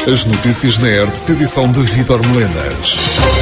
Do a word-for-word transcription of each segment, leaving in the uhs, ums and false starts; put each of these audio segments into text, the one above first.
As notícias na R T P, edição de Vítor Melenas.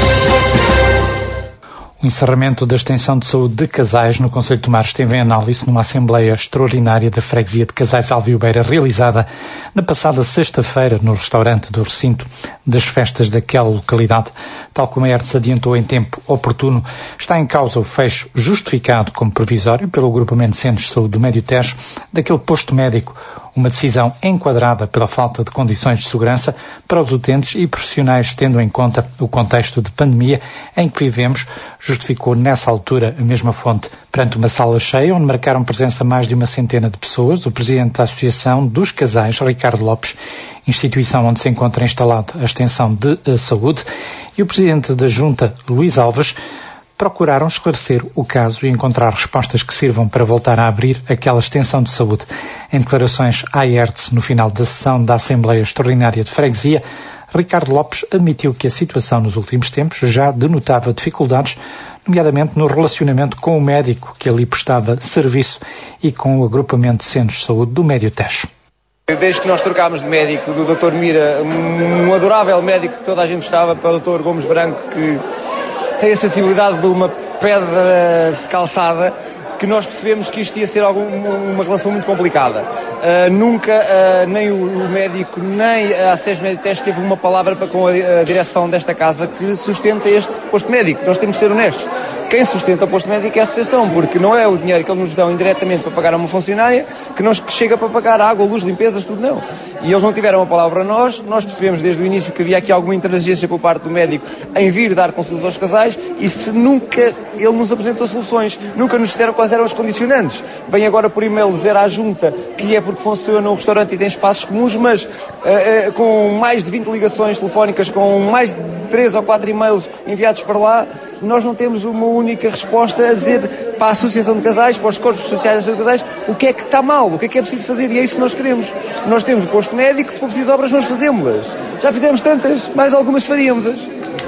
O encerramento da extensão de saúde de Casais no Concelho de Tomar esteve em análise numa Assembleia Extraordinária da Freguesia de Casais Alviobeira, realizada na passada sexta-feira no restaurante do recinto das festas daquela localidade. Tal como a R T S adiantou em tempo oportuno, está em causa o fecho justificado como provisório pelo Agrupamento de Centros de Saúde do Médio Tejo daquele posto médico, uma decisão enquadrada pela falta de condições de segurança para os utentes e profissionais, tendo em conta o contexto de pandemia em que vivemos, justificou nessa altura a mesma fonte. Perante uma sala cheia, onde marcaram presença mais de uma centena de pessoas, o presidente da Associação dos Casais, Ricardo Lopes, instituição onde se encontra instalado a extensão de saúde, e o presidente da Junta, Luís Alves, procuraram esclarecer o caso e encontrar respostas que sirvam para voltar a abrir aquela extensão de saúde. Em declarações à R T S no final da sessão da Assembleia Extraordinária de Freguesia, Ricardo Lopes admitiu que a situação nos últimos tempos já denotava dificuldades, nomeadamente no relacionamento com o médico que ali prestava serviço e com o Agrupamento de Centros de Saúde do Médio Tejo. Desde que nós trocámos de médico, do doutor Mira, um adorável médico que toda a gente gostava, para o doutor Gomes Branco, que tem a sensibilidade de uma pedra calçada, que nós percebemos que isto ia ser algum, uma relação muito complicada. Uh, nunca, uh, nem o, o médico, nem a SES Médio Tejo teve uma palavra para com a, a direção desta casa que sustenta este posto médico. Nós temos de ser honestos. Quem sustenta o posto médico é a associação, porque não é o dinheiro que eles nos dão indiretamente para pagar a uma funcionária que, nos, que chega para pagar água, luz, limpezas, tudo não. E eles não tiveram uma palavra para nós. Nós percebemos desde o início que havia aqui alguma intransigência por parte do médico em vir dar consultas aos casais, e se nunca ele nos apresentou soluções, nunca nos disseram quais eram os condicionantes. Vem agora por e-mail dizer à junta que é porque funciona um restaurante e tem espaços comuns, mas uh, uh, com mais de vinte ligações telefónicas, com mais de três ou quatro e-mails enviados para lá, nós não temos uma única resposta a dizer para a Associação de Casais, para os corpos sociais de casais, o que é que está mal, o que é que é preciso fazer, e é isso que nós queremos. Nós temos o posto médico, se for preciso obras nós fazemos-las. Já fizemos tantas, mais algumas faríamos-as.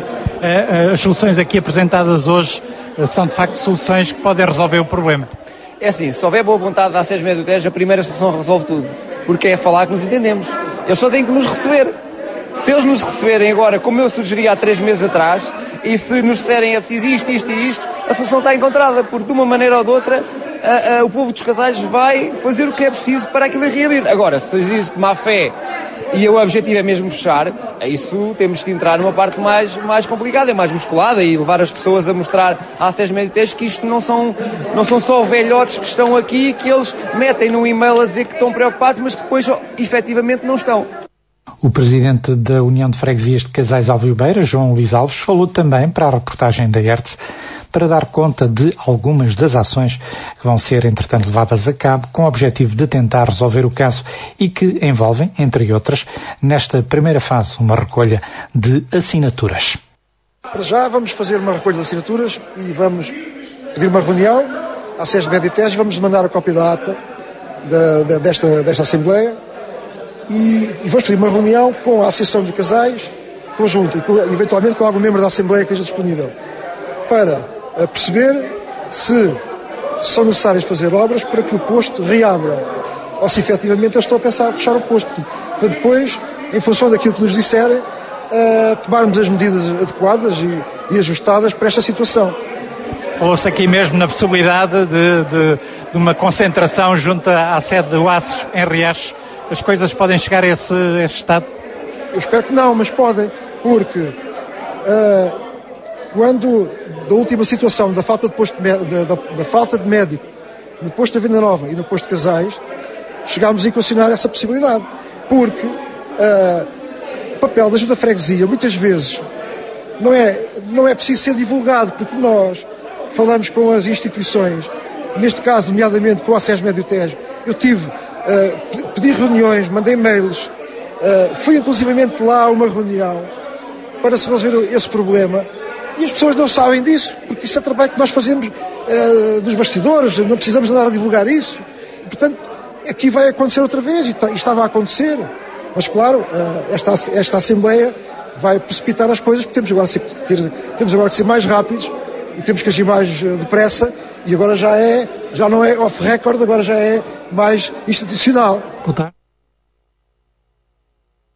As soluções aqui apresentadas hoje são de facto soluções que podem resolver o problema. É assim, se houver boa vontade da SES Médio Tejo, a primeira solução resolve tudo, porque é falar que nos entendemos. Eles só têm que nos receber. Se eles nos receberem agora, como eu sugeri há três meses atrás, e se nos disserem é preciso isto, isto e isto, a solução está encontrada, porque de uma maneira ou de outra a, a, o povo dos casais vai fazer o que é preciso para aquilo reabrir. Agora, se existe má fé e o objetivo é mesmo fechar, a isso temos que entrar numa parte mais, mais complicada, mais musculada, e levar as pessoas a mostrar à SES Médio Tejo que isto não são, não são só velhotes que estão aqui, que eles metem num e-mail a dizer que estão preocupados, mas que depois efetivamente não estão. O presidente da União de Freguesias de Casais Alviobeira, João Luís Alves, falou também para a reportagem da R T S para dar conta de algumas das ações que vão ser, entretanto, levadas a cabo com o objetivo de tentar resolver o caso e que envolvem, entre outras, nesta primeira fase, uma recolha de assinaturas. Para já vamos fazer uma recolha de assinaturas e vamos pedir uma reunião à SES Médio Tejo, vamos mandar a cópia da ata da, da, desta, desta Assembleia e, e vamos pedir uma reunião com a Associação de Casais conjunta e com, eventualmente com algum membro da Assembleia que esteja disponível para a perceber se são necessárias fazer obras para que o posto reabra, ou se efetivamente eu estou a pensar em fechar o posto, para depois, em função daquilo que nos disserem, uh, tomarmos as medidas adequadas e, e ajustadas para esta situação. Falou-se aqui mesmo na possibilidade de, de, de uma concentração junto à sede do A C S em Riachos. As coisas podem chegar a esse, a esse estado? Eu espero que não, mas podem, porque uh, quando da última situação da falta de, posto de, da, da, da falta de médico no posto da Venda Nova e no posto de Casais, chegámos a equacionar essa possibilidade, porque uh, o papel da Junta de Freguesia muitas vezes não é, não é preciso ser divulgado, porque nós falamos com as instituições, neste caso nomeadamente com a SES Médio Tejo. Eu tive, uh, pedi reuniões, mandei mails, uh, fui inclusivamente lá a uma reunião para se resolver esse problema. E as pessoas não sabem disso, porque isso é trabalho que nós fazemos uh, nos bastidores, não precisamos andar a divulgar isso. E, portanto, aqui vai acontecer outra vez, e, e estava a acontecer. Mas, claro, uh, esta, esta Assembleia vai precipitar as coisas, porque temos agora, que ter, temos agora que ser mais rápidos e temos que agir mais uh, depressa, e agora já, é, já não é off-record, agora já é mais institucional. Boa tarde.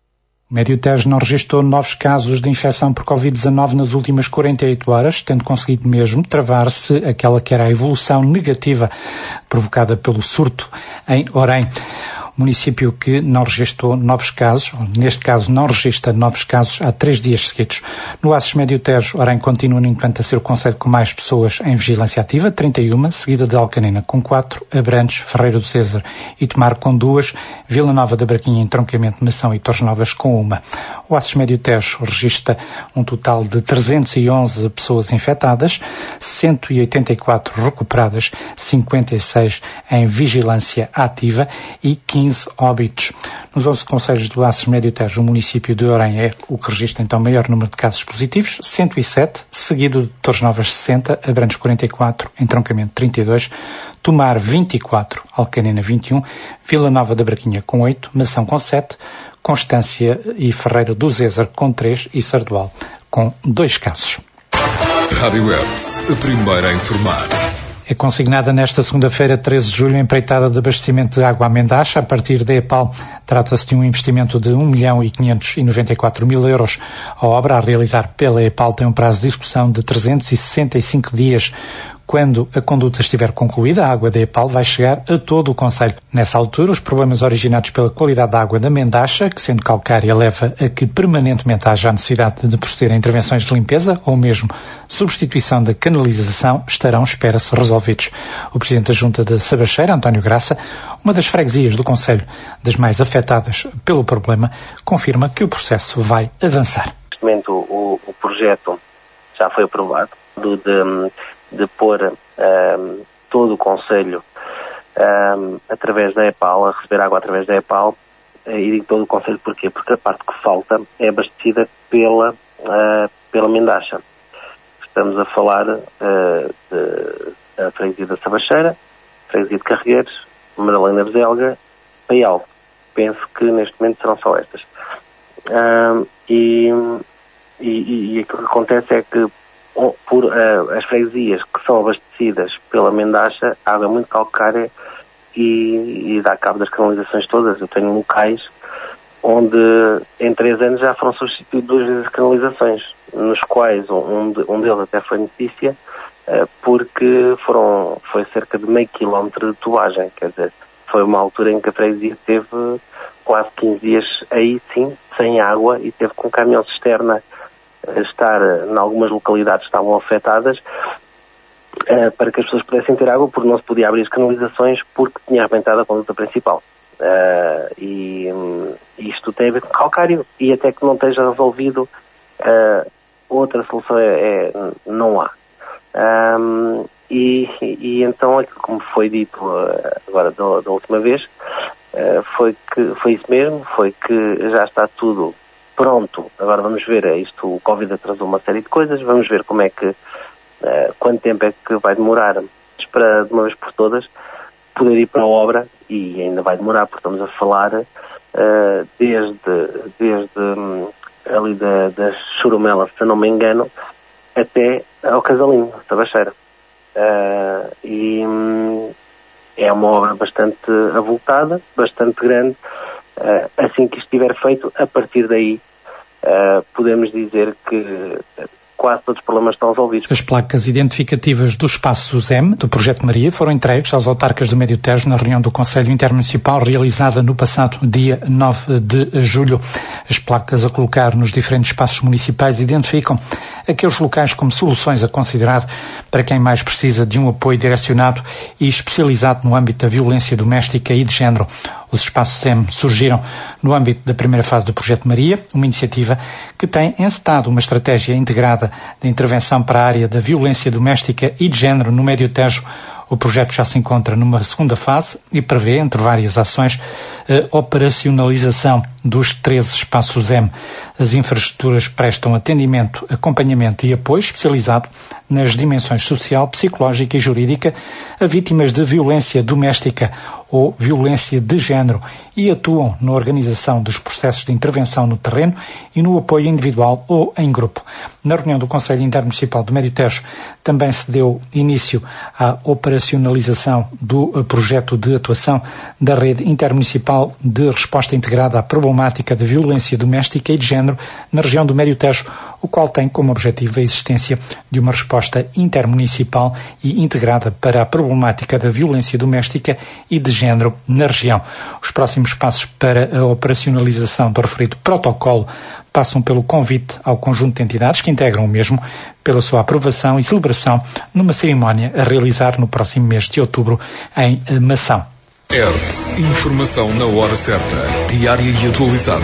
O Médio Tejo não registrou novos casos de infecção por covid dezanove nas últimas quarenta e oito horas, tendo conseguido mesmo travar-se aquela que era a evolução negativa provocada pelo surto em Orém. O município que não registrou novos casos, ou neste caso não registra novos casos há três dias seguidos. No Aços Médio Tejo, Orém continua, no entanto, a ser o concelho com mais pessoas em vigilância ativa, trinta e uma, seguida de Alcanena com quatro, Abrantes, Ferreira do César e Tomar com duas, Vila Nova da Braquinha, Entroncamento, Mação e Torres Novas com uma. O Aços Médio Tejo registra um total de trezentas e onze pessoas infectadas, cento e oitenta e quatro recuperadas, cinquenta e seis em vigilância ativa e quinze óbitos. Nos onze concelhos do Aços Médio Tejo, o município de Orém é o que registra então o maior número de casos positivos, cento e sete, seguido de Torres Novas sessenta, Abrantes quarenta e quatro, Entroncamento trinta e dois, Tomar vinte e quatro, Alcanena vinte e um, Vila Nova da Braquinha com oito, Mação com sete, Constância e Ferreira do César com três e Sardual com dois casos. Rádio Hertz, a primeira a informar. É consignada nesta segunda-feira, treze de julho, a empreitada de abastecimento de água à Mendaxa a partir da EPAL. Trata-se de um investimento de um milhão e quinhentos e noventa e quatro mil euros. A obra a realizar pela EPAL tem um prazo de execução de trezentos e sessenta e cinco dias. Quando a conduta estiver concluída, a água da EPAL vai chegar a todo o concelho. Nessa altura, os problemas originados pela qualidade da água da Mendaxa, que sendo calcária leva a que permanentemente haja a necessidade de proceder a intervenções de limpeza ou mesmo substituição da canalização, estarão, espera-se, resolvidos. O Presidente da Junta da Sabacheira, António Graça, uma das freguesias do concelho das mais afetadas pelo problema, confirma que o processo vai avançar. Neste momento, o, o projeto já foi aprovado do, de, de pôr um, todo o concelho um, através da EPAL, a receber água através da EPAL, e em todo o concelho. Porquê? Porque a parte que falta é abastecida pela, uh, pela Mendaxa. Estamos a falar uh, da freguesia da Sabacheira, freguesia de Carregueiros, Madalena Bezelga, Paial. Penso que neste momento serão só estas. Uh, e, e, e aquilo que acontece é que por uh, as freguesias que são abastecidas pela Mendaxa, a água é muito calcária e, e dá cabo das canalizações todas. Eu tenho locais onde em três anos já foram substituídas duas vezes as canalizações, nos quais um, de, um deles até foi notícia, uh, porque foram, foi cerca de meio quilómetro de tubagem. Quer dizer, foi uma altura em que a freguesia teve quase quinze dias aí sim, sem água, e teve com um caminhão cisterna estar em algumas localidades que estavam afetadas uh, para que as pessoas pudessem ter água, porque não se podia abrir as canalizações porque tinha arrebentado a conduta principal. Uh, e um, isto tem a ver com calcário, e até que não esteja resolvido, uh, outra solução é, é não há. Um, e, e então, como foi dito uh, agora da, da última vez, uh, foi, que, foi isso mesmo, foi que já está tudo pronto. Agora vamos ver, isto, o Covid atrasou uma série de coisas, vamos ver como é que, uh, quanto tempo é que vai demorar para, de uma vez por todas, poder ir para a obra, e ainda vai demorar, porque estamos a falar uh, desde, desde um, ali da, da Churumela, se eu não me engano, até ao Casalinho, Sabacheira. Uh, e um, é uma obra bastante avultada, bastante grande. Uh, assim que estiver feito, a partir daí uh, podemos dizer que quase todos os problemas estão resolvidos. As placas identificativas do espaço SUSEM, do Projeto Maria, foram entregues aos autarcas do Médio Tejo na reunião do Conselho Intermunicipal realizada no passado dia nove de julho. As placas a colocar nos diferentes espaços municipais identificam aqueles locais como soluções a considerar para quem mais precisa de um apoio direcionado e especializado no âmbito da violência doméstica e de género. Os espaços SEM surgiram no âmbito da primeira fase do Projeto Maria, uma iniciativa que tem encetado uma estratégia integrada de intervenção para a área da violência doméstica e de género no Médio Tejo. O projeto já se encontra numa segunda fase e prevê, entre várias ações, a operacionalização dos treze espaços M. As infraestruturas prestam atendimento, acompanhamento e apoio especializado nas dimensões social, psicológica e jurídica a vítimas de violência doméstica ou violência de género e atuam na organização dos processos de intervenção no terreno e no apoio individual ou em grupo. Na reunião do Conselho Intermunicipal do Médio Tejo também se deu início à operacionalização do projeto de atuação da Rede Intermunicipal Municipal de Resposta Integrada à Problemática da Violência Doméstica e de Género na região do Médio Tejo, o qual tem como objetivo a existência de uma resposta intermunicipal e integrada para a problemática da violência doméstica e de género na região. Os próximos passos para a operacionalização do referido protocolo passam pelo convite ao conjunto de entidades que integram o mesmo, pela sua aprovação e celebração numa cerimónia a realizar no próximo mês de outubro em Mação. Hertz. Informação na hora certa, diária e atualizada.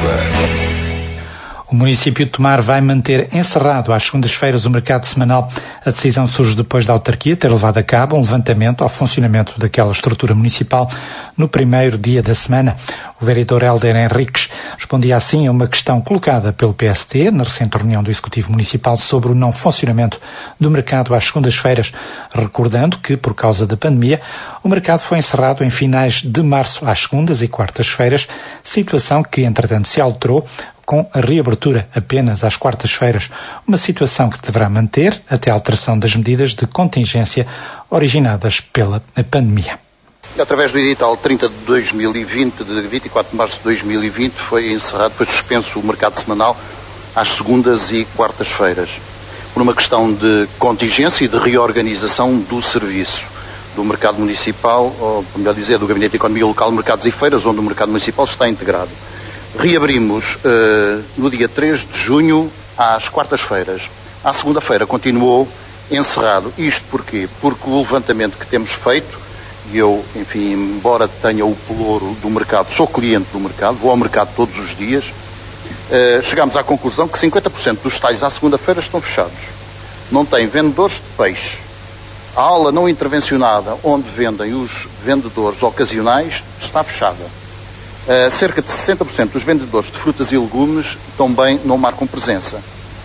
O município de Tomar vai manter encerrado às segundas-feiras o mercado semanal. A decisão surge depois da autarquia ter levado a cabo um levantamento ao funcionamento daquela estrutura municipal no primeiro dia da semana. O vereador Helder Henriques respondia assim a uma questão colocada pelo P S T na recente reunião do Executivo Municipal sobre o não funcionamento do mercado às segundas-feiras, recordando que, por causa da pandemia, o mercado foi encerrado em finais de março às segundas e quartas-feiras, situação que, entretanto, se alterou com a reabertura apenas às quartas-feiras, uma situação que deverá manter até a alteração das medidas de contingência originadas pela pandemia. Através do edital trinta de dois mil e vinte, de vinte e quatro de março de dois mil e vinte, foi encerrado, foi suspenso o mercado semanal às segundas e quartas-feiras, por uma questão de contingência e de reorganização do serviço do mercado municipal, ou melhor dizer, do Gabinete de Economia Local, Mercados e Feiras, onde o mercado municipal está integrado. Reabrimos uh, no dia três de junho às quartas-feiras. À segunda-feira continuou encerrado. Isto porquê? Porque o levantamento que temos feito, e eu, enfim, embora tenha o pelouro do mercado, sou cliente do mercado, vou ao mercado todos os dias, uh, chegámos à conclusão que cinquenta por cento dos talhos à segunda-feira estão fechados. Não tem vendedores de peixe. A aula não intervencionada, onde vendem os vendedores ocasionais, está fechada. Uh, cerca de sessenta por cento dos vendedores de frutas e legumes também não marcam presença.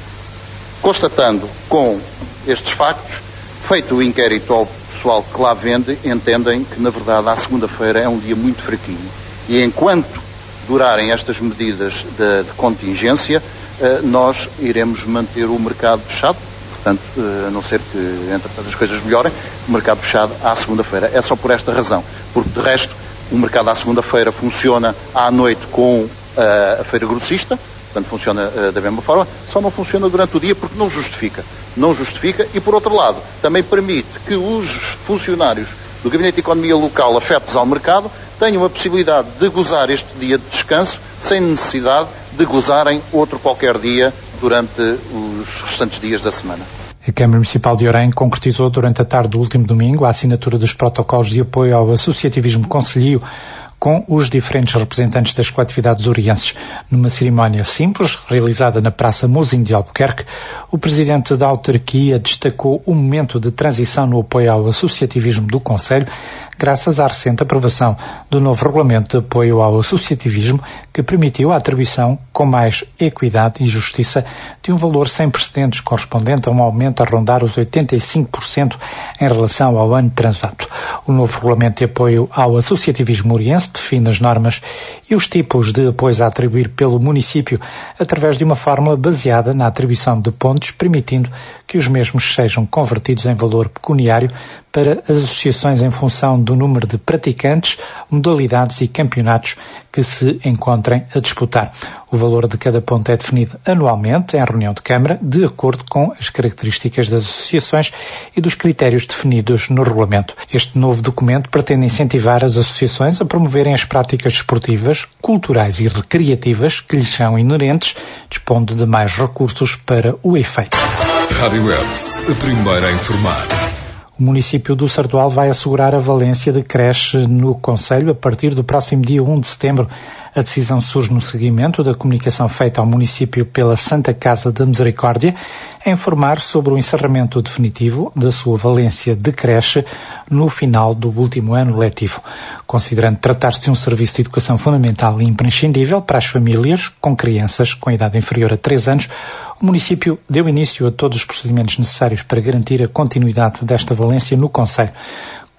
Constatando com estes factos, feito o inquérito ao pessoal que lá vende, entendem que, na verdade, à segunda-feira é um dia muito fraquinho. E enquanto durarem estas medidas de, de contingência, uh, nós iremos manter o mercado fechado. Portanto, uh, a não ser que, entretanto, as coisas melhorem, o mercado fechado à segunda-feira. É só por esta razão. Porque, de resto, o mercado à segunda-feira funciona à noite com uh, a feira grossista, portanto funciona uh, da mesma forma, só não funciona durante o dia porque não justifica. Não justifica e, por outro lado, também permite que os funcionários do Gabinete de Economia Local afetos ao mercado tenham a possibilidade de gozar este dia de descanso sem necessidade de gozarem outro qualquer dia durante os restantes dias da semana. A Câmara Municipal de Orem concretizou durante a tarde do último domingo a assinatura dos protocolos de apoio ao associativismo concelhio com os diferentes representantes das coletividades orienses. Numa cerimónia simples, realizada na Praça Mozinho de Albuquerque, o presidente da autarquia destacou o momento de transição no apoio ao associativismo do Concelho, graças à recente aprovação do novo regulamento de apoio ao associativismo, que permitiu a atribuição com mais equidade e justiça de um valor sem precedentes correspondente a um aumento a rondar os oitenta e cinco por cento em relação ao ano transato. O novo regulamento de apoio ao associativismo oriense define as normas e os tipos de apoios a atribuir pelo município através de uma fórmula baseada na atribuição de pontos, permitindo que os mesmos sejam convertidos em valor pecuniário para as associações em função do número de praticantes, modalidades e campeonatos que se encontrem a disputar. O valor de cada ponto é definido anualmente em reunião de Câmara, de acordo com as características das associações e dos critérios definidos no regulamento. Este novo documento pretende incentivar as associações a promoverem as práticas desportivas, culturais e recreativas que lhes são inerentes, dispondo de mais recursos para o efeito. Rádio Hertz, a primeira a informar. O município do Sardual vai assegurar a valência de creche no concelho a partir do próximo dia um de setembro. A decisão surge no seguimento da comunicação feita ao município pela Santa Casa da Misericórdia a informar sobre o encerramento definitivo da sua valência de creche no final do último ano letivo. Considerando tratar-se de um serviço de educação fundamental e imprescindível para as famílias com crianças com idade inferior a três anos, o município deu início a todos os procedimentos necessários para garantir a continuidade desta valência no concelho.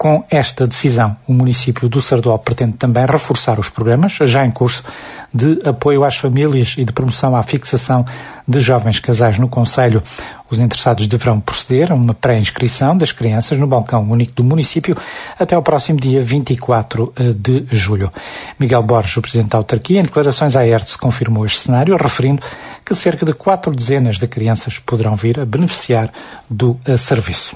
Com esta decisão, o município do Sardual pretende também reforçar os programas, já em curso, de apoio às famílias e de promoção à fixação de jovens casais no concelho. Os interessados deverão proceder a uma pré-inscrição das crianças no balcão único do município até ao próximo dia vinte e quatro de julho. Miguel Borges, o presidente da autarquia, em declarações à E R T, confirmou este cenário, referindo que cerca de quatro dezenas de crianças poderão vir a beneficiar do serviço.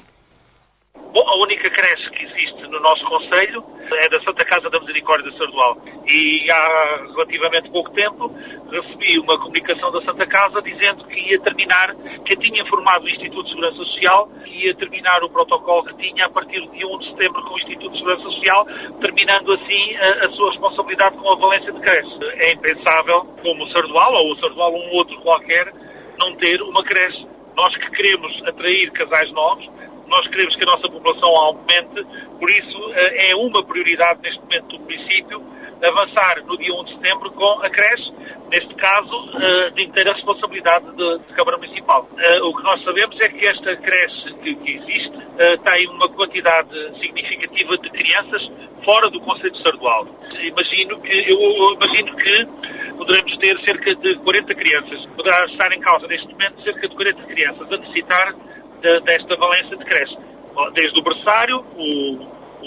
Bom, a única creche que existe no nosso concelho é da Santa Casa da Misericórdia de Sardual. E há relativamente pouco tempo recebi uma comunicação da Santa Casa dizendo que ia terminar, que tinha informado o Instituto de Segurança Social, que ia terminar o protocolo que tinha a partir do dia um de setembro com o Instituto de Segurança Social, terminando assim a, a sua responsabilidade com a valência de creche. É impensável, como o Sardual, ou o Sardual um outro qualquer, não ter uma creche. Nós que queremos atrair casais novos, nós queremos que a nossa população aumente, por isso é uma prioridade neste momento do município avançar no dia um de setembro com a creche, neste caso de inteira responsabilidade da Câmara Municipal. O que nós sabemos é que esta creche que, que existe tem uma quantidade significativa de crianças fora do concelho de Sardual. Imagino que, eu imagino que poderemos ter cerca de quarenta crianças. Poderá estar em causa neste momento cerca de quarenta crianças a necessitar de, desta valência de creche. Desde o berçário, o,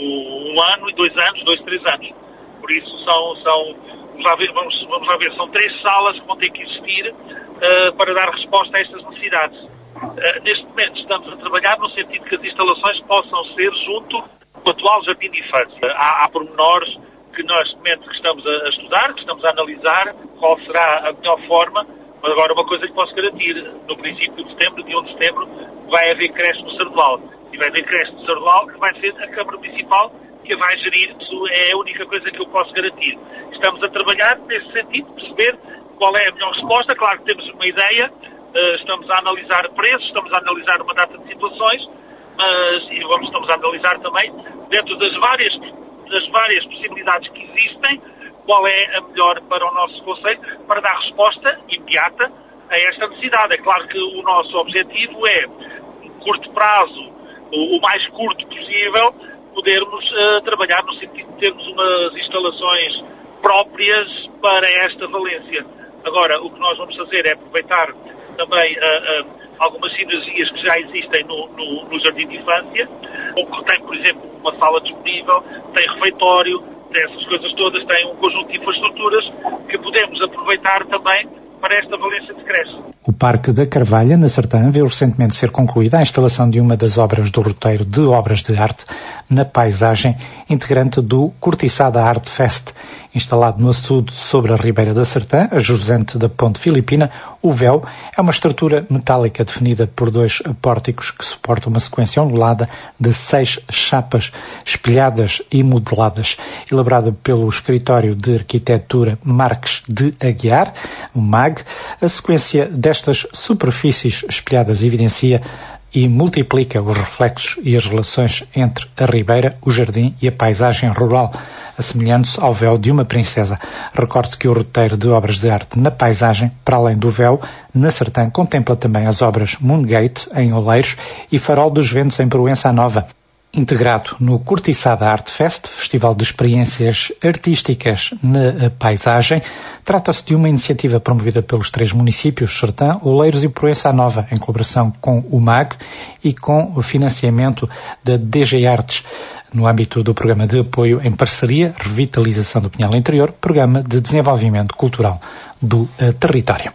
o, um ano e dois anos, dois, três anos. Por isso são, são vamos, lá ver, vamos, vamos lá ver, são três salas que vão ter que existir uh, para dar resposta a estas necessidades. Uh, neste momento estamos a trabalhar no sentido que as instalações possam ser junto do atual jardim de infância. Uh, há, há pormenores que nós, neste momento, que estamos a, a estudar, que estamos a analisar qual será a melhor forma, mas agora uma coisa que posso garantir, no princípio de setembro, dia um de setembro, vai haver creche no Sardual. E vai haver creche no Sardual que vai ser a Câmara Municipal que a vai gerir. Isso é a única coisa que eu posso garantir. Estamos a trabalhar nesse sentido, perceber qual é a melhor resposta. Claro que temos uma ideia, estamos a analisar preços, estamos a analisar uma data de situações, mas e vamos, estamos a analisar também, dentro das várias, das várias possibilidades que existem, qual é a melhor para o nosso concelho, para dar resposta imediata a esta necessidade. É claro que o nosso objetivo é, em curto prazo, o, o mais curto possível, podermos uh, trabalhar no sentido de termos umas instalações próprias para esta valência. Agora, o que nós vamos fazer é aproveitar também uh, uh, algumas sinergias que já existem no, no, no Jardim de Infância, que tem, por exemplo, uma sala disponível, tem refeitório, tem essas coisas todas, tem um conjunto de infraestruturas que podemos aproveitar também para esta valência de creche. O Parque da Carvalha, na Sertã, viu recentemente ser concluída a instalação de uma das obras do roteiro de obras de arte na paisagem, integrante do Cortiçada Art Fest. Instalado no açude sobre a Ribeira da Sertã, a jusante da Ponte Filipina, o véu é uma estrutura metálica definida por dois pórticos que suportam uma sequência ondulada de seis chapas espelhadas e modeladas. Elaborada pelo Escritório de Arquitetura Marques de Aguiar, o M A G, a sequência destas superfícies espelhadas evidencia e multiplica os reflexos e as relações entre a ribeira, o jardim e a paisagem rural, assemelhando-se ao véu de uma princesa. Recorde-se que o roteiro de obras de arte na paisagem, para além do véu, na Sertã, contempla também as obras Moongate, em Oleiros, e Farol dos Ventos, em Proença Nova. Integrado no Cortiçada Art Fest, festival de experiências artísticas na paisagem, trata-se de uma iniciativa promovida pelos três municípios, Sertã, Oleiros e Proença Nova, em colaboração com o M A G e com o financiamento da D G Artes, no âmbito do Programa de Apoio em Parceria, Revitalização do Pinhal Interior, Programa de Desenvolvimento Cultural do uh, Território.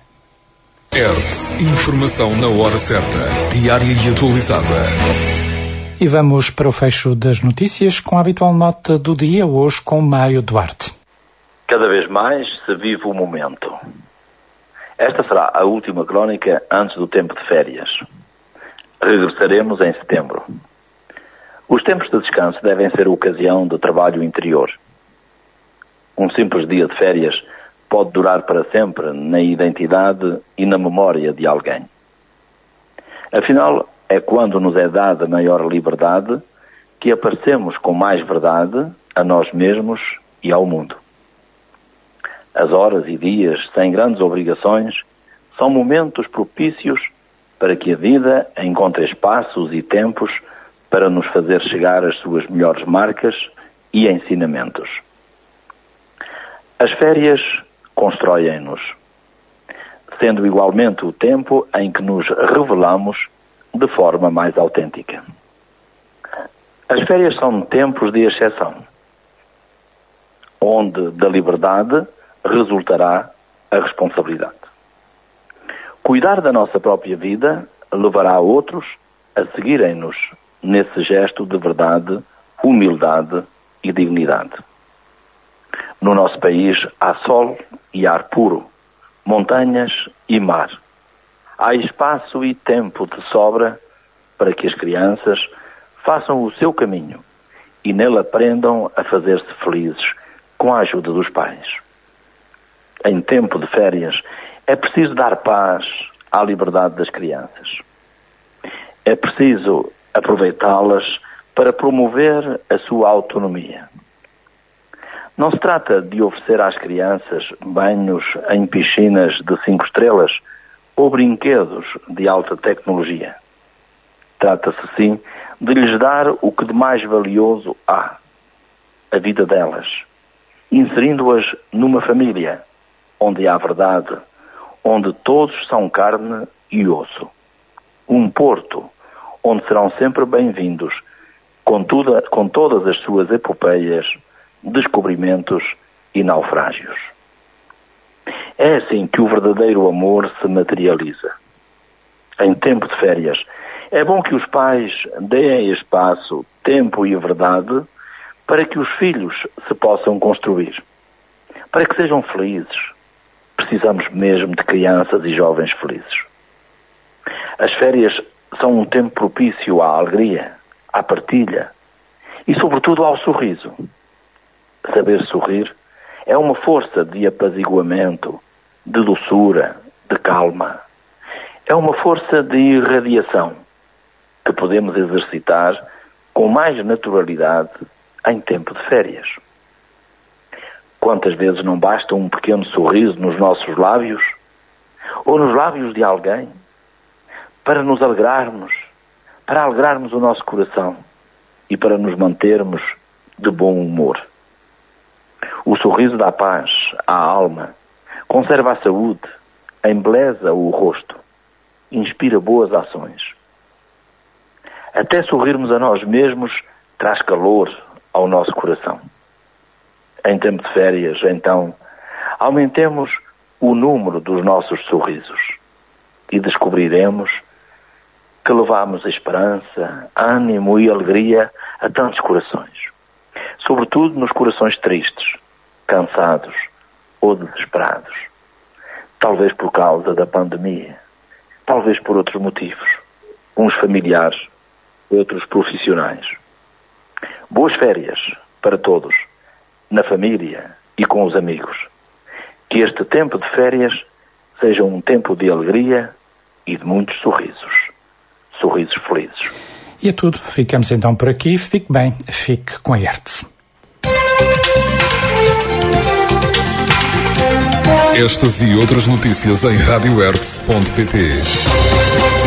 E R T, informação na hora certa, diária e atualizada. E vamos para o fecho das notícias com a habitual nota do dia, hoje com Mário Duarte. Cada vez mais se vive o momento. Esta será a última crónica antes do tempo de férias. Regressaremos em setembro. Os tempos de descanso devem ser ocasião de trabalho interior. Um simples dia de férias pode durar para sempre na identidade e na memória de alguém. Afinal, é quando nos é dada maior liberdade que aparecemos com mais verdade a nós mesmos e ao mundo. As horas e dias sem grandes obrigações são momentos propícios para que a vida encontre espaços e tempos para nos fazer chegar as suas melhores marcas e ensinamentos. As férias constroem-nos, sendo igualmente o tempo em que nos revelamos de forma mais autêntica. As férias são tempos de exceção, onde da liberdade resultará a responsabilidade. Cuidar da nossa própria vida levará outros a seguirem-nos nesse gesto de verdade, humildade e dignidade. No nosso país há sol e ar puro, montanhas e mar. Há espaço e tempo de sobra para que as crianças façam o seu caminho e nele aprendam a fazer-se felizes com a ajuda dos pais. Em tempo de férias, é preciso dar paz à liberdade das crianças. É preciso aproveitá-las para promover a sua autonomia. Não se trata de oferecer às crianças banhos em piscinas de cinco estrelas ou brinquedos de alta tecnologia. Trata-se, sim, de lhes dar o que de mais valioso há, a vida delas, inserindo-as numa família, onde há verdade, onde todos são carne e osso. Um porto, onde serão sempre bem-vindos, com, tudo, com todas as suas epopeias, descobrimentos e naufrágios. É assim que o verdadeiro amor se materializa. Em tempo de férias, é bom que os pais deem espaço, tempo e verdade para que os filhos se possam construir, para que sejam felizes. Precisamos mesmo de crianças e jovens felizes. As férias são um tempo propício à alegria, à partilha e, sobretudo, ao sorriso. Saber sorrir é uma força de apaziguamento, de doçura, de calma. É uma força de irradiação que podemos exercitar com mais naturalidade em tempo de férias. Quantas vezes não basta um pequeno sorriso nos nossos lábios ou nos lábios de alguém para nos alegrarmos, para alegrarmos o nosso coração e para nos mantermos de bom humor. O sorriso dá paz à alma, conserva a saúde, embeleza o rosto, inspira boas ações. Até sorrirmos a nós mesmos traz calor ao nosso coração. Em tempo de férias, então, aumentemos o número dos nossos sorrisos e descobriremos que levamos esperança, ânimo e alegria a tantos corações, sobretudo nos corações tristes, cansados ou desesperados, talvez por causa da pandemia, talvez por outros motivos, uns familiares, outros profissionais. Boas férias para todos, na família e com os amigos. Que este tempo de férias seja um tempo de alegria e de muitos sorrisos. Sorrisos felizes. E é tudo. Ficamos então por aqui. Fique bem. Fique com a Hertz. Estas e outras notícias em rádio hertz ponto pt.